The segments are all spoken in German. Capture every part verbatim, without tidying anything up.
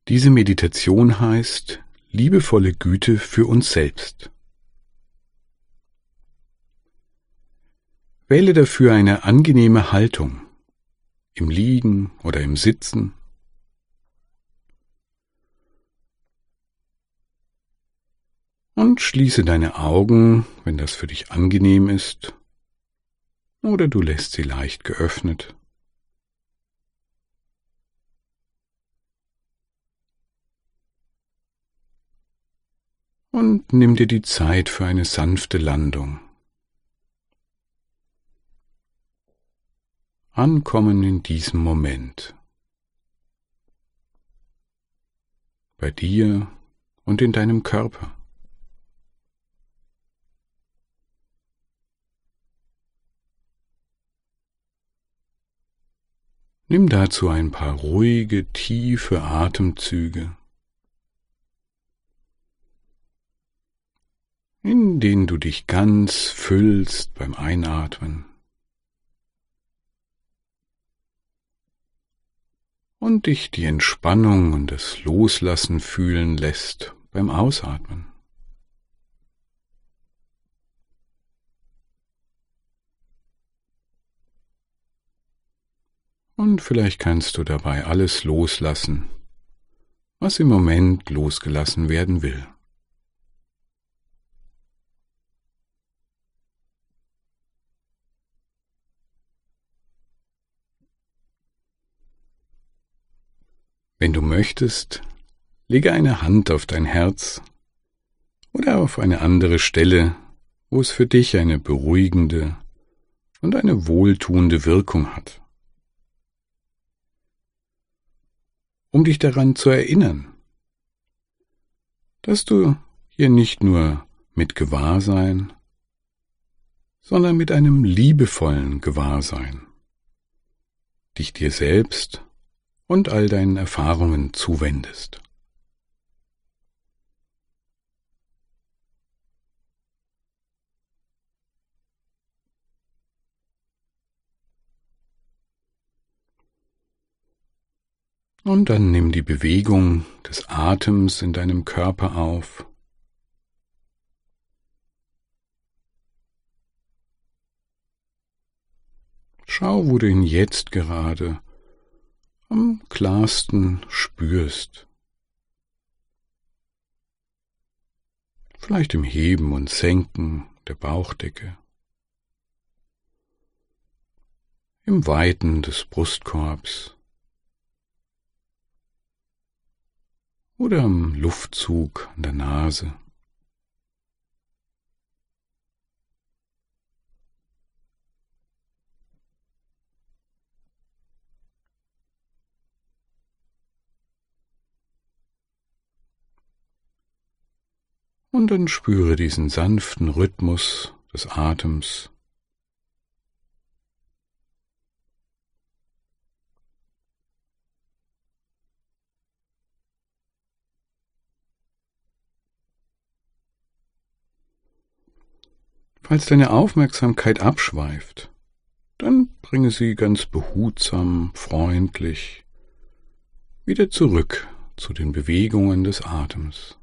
Diese Meditation heißt liebevolle Güte für uns selbst. Wähle dafür eine angenehme Haltung, im Liegen oder im Sitzen. Und schließe deine Augen, wenn das für dich angenehm ist, oder du lässt sie leicht geöffnet. Und nimm dir die Zeit für eine sanfte Landung. Ankommen in diesem Moment. Bei dir und in deinem Körper. Nimm dazu ein paar ruhige, tiefe Atemzüge, in denen du dich ganz füllst beim Einatmen und dich die Entspannung und das Loslassen fühlen lässt beim Ausatmen. Und vielleicht kannst du dabei alles loslassen, was im Moment losgelassen werden will. Wenn du möchtest, lege eine Hand auf dein Herz oder auf eine andere Stelle, wo es für dich eine beruhigende und eine wohltuende Wirkung hat. Um dich daran zu erinnern, dass du hier nicht nur mit Gewahrsein, sondern mit einem liebevollen Gewahrsein dich dir selbst und all deinen Erfahrungen zuwendest. Und dann nimm die Bewegung des Atems in deinem Körper auf. Schau, wo du ihn jetzt gerade am klarsten spürst. Vielleicht im Heben und Senken der Bauchdecke, im Weiten des Brustkorbs oder am Luftzug an der Nase. Und dann spüre diesen sanften Rhythmus des Atems. Falls deine Aufmerksamkeit abschweift, dann bringe sie ganz behutsam, freundlich wieder zurück zu den Bewegungen des Atems.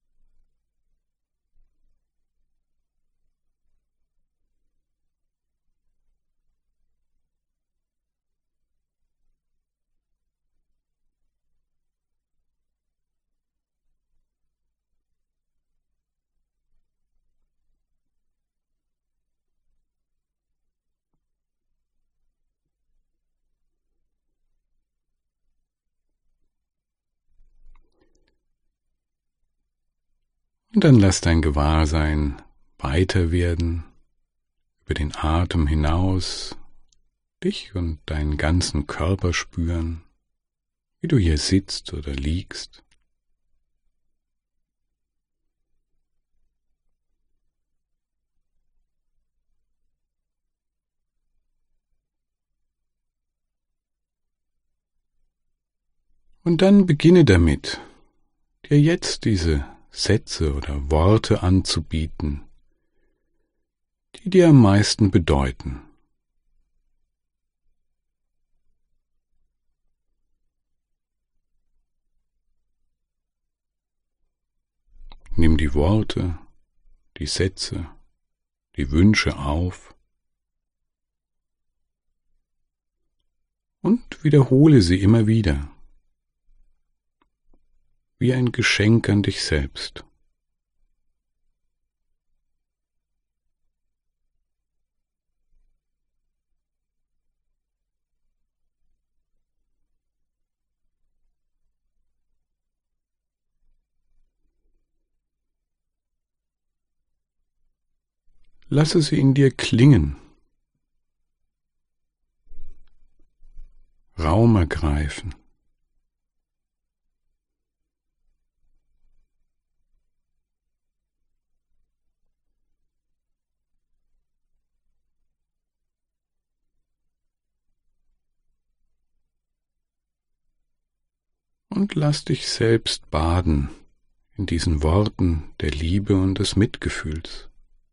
Und dann lass dein Gewahrsein weiter werden, über den Atem hinaus, dich und deinen ganzen Körper spüren, wie du hier sitzt oder liegst. Und dann beginne damit, dir jetzt diese Sätze oder Worte anzubieten, die dir am meisten bedeuten. Nimm die Worte, die Sätze, die Wünsche auf und wiederhole sie immer wieder, wie ein Geschenk an dich selbst. Lasse sie in dir klingen, Raum ergreifen. Und lass dich selbst baden in diesen Worten der Liebe und des Mitgefühls.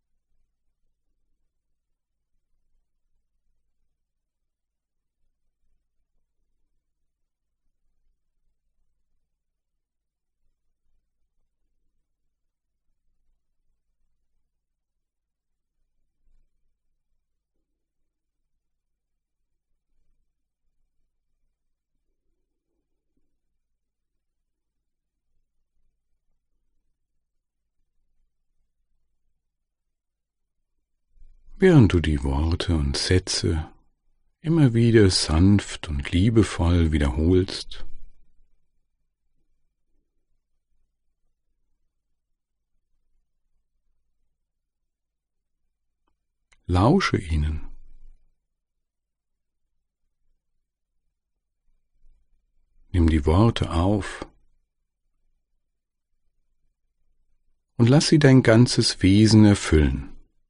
Während du die Worte und Sätze immer wieder sanft und liebevoll wiederholst, lausche ihnen. Nimm die Worte auf und lass sie dein ganzes Wesen erfüllen.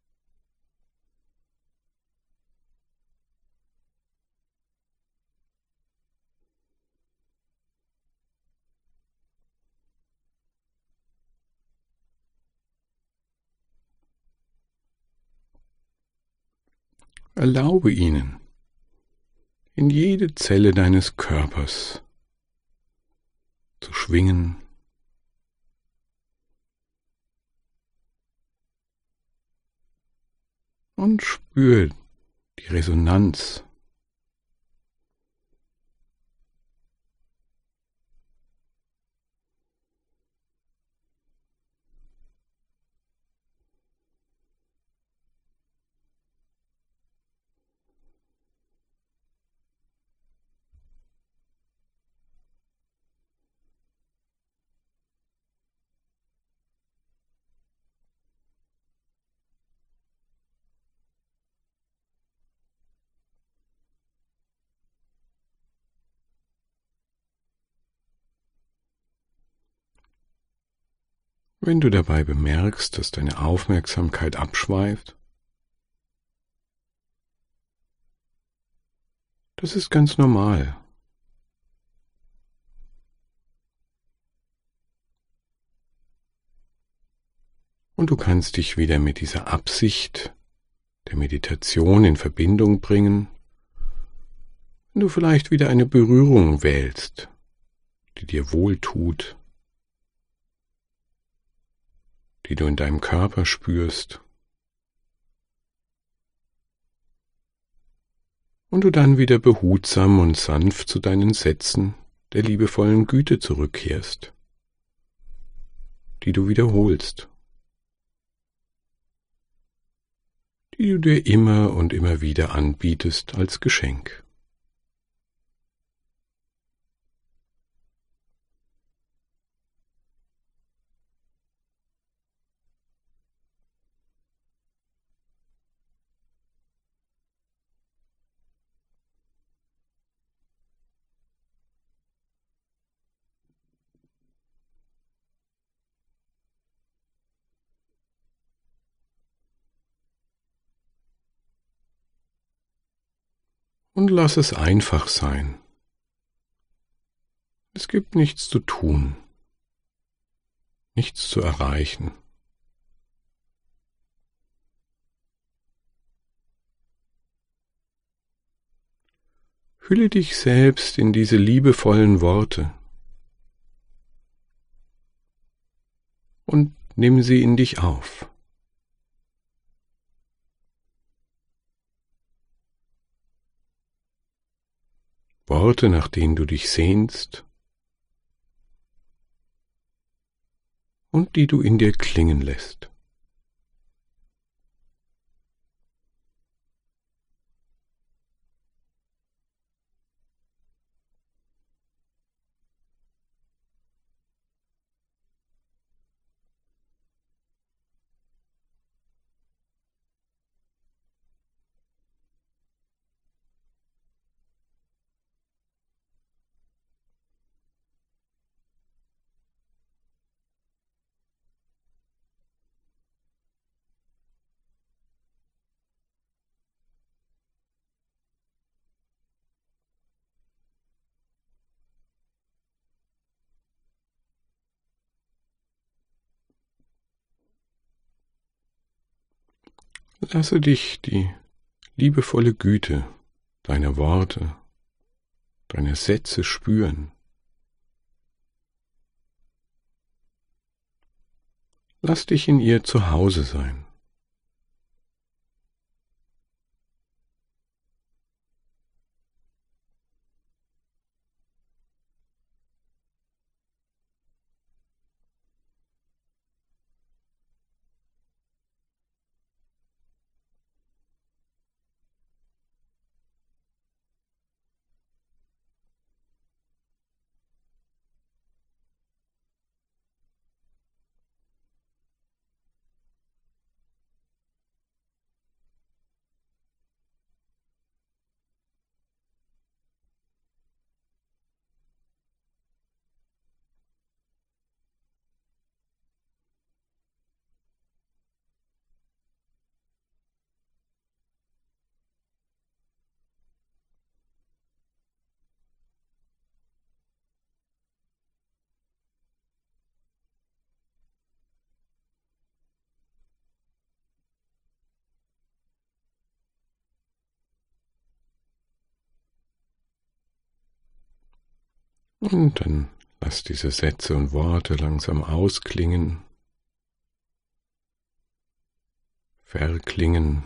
Erlaube ihnen, in jede Zelle deines Körpers zu schwingen und spür die Resonanz. Wenn du dabei bemerkst, dass deine Aufmerksamkeit abschweift, das ist ganz normal. Und du kannst dich wieder mit dieser Absicht der Meditation in Verbindung bringen, wenn du vielleicht wieder eine Berührung wählst, die dir wohltut, die du in deinem Körper spürst, und du dann wieder behutsam und sanft zu deinen Sätzen der liebevollen Güte zurückkehrst, die du wiederholst, die du dir immer und immer wieder anbietest als Geschenk. Und lass es einfach sein. Es gibt nichts zu tun, nichts zu erreichen. Hülle dich selbst in diese liebevollen Worte und nimm sie in dich auf. Worte, nach denen du dich sehnst und die du in dir klingen lässt. Lasse dich die liebevolle Güte deiner Worte, deiner Sätze spüren. Lass dich in ihr zu Hause sein. Und dann lass diese Sätze und Worte langsam ausklingen, verklingen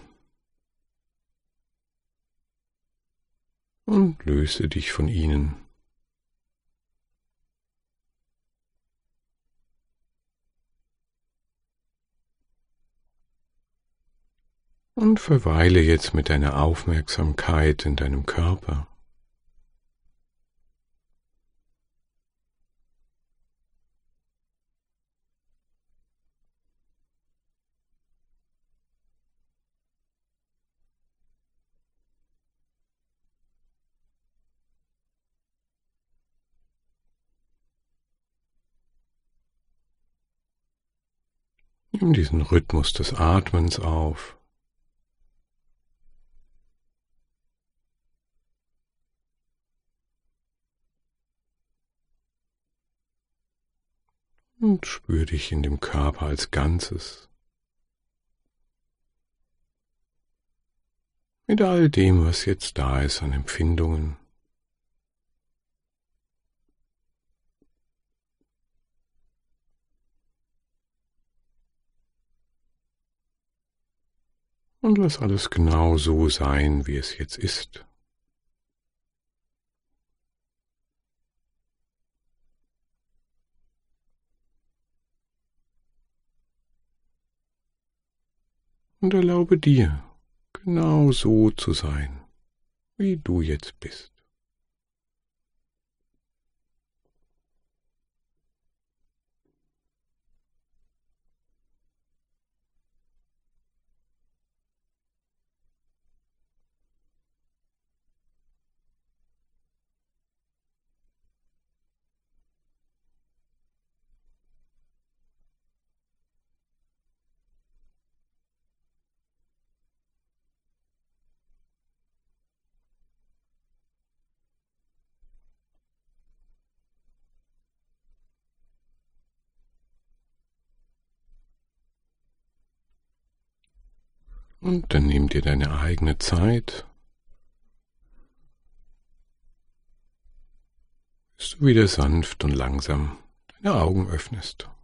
und löse dich von ihnen. Und verweile jetzt mit deiner Aufmerksamkeit in deinem Körper. Nimm diesen Rhythmus des Atmens auf. Und spür dich in dem Körper als Ganzes. Mit all dem, was jetzt da ist an Empfindungen. Und lass alles genau so sein, wie es jetzt ist. Und erlaube dir, genau so zu sein, wie du jetzt bist. Und dann nimm dir deine eigene Zeit, bis du wieder sanft und langsam deine Augen öffnest.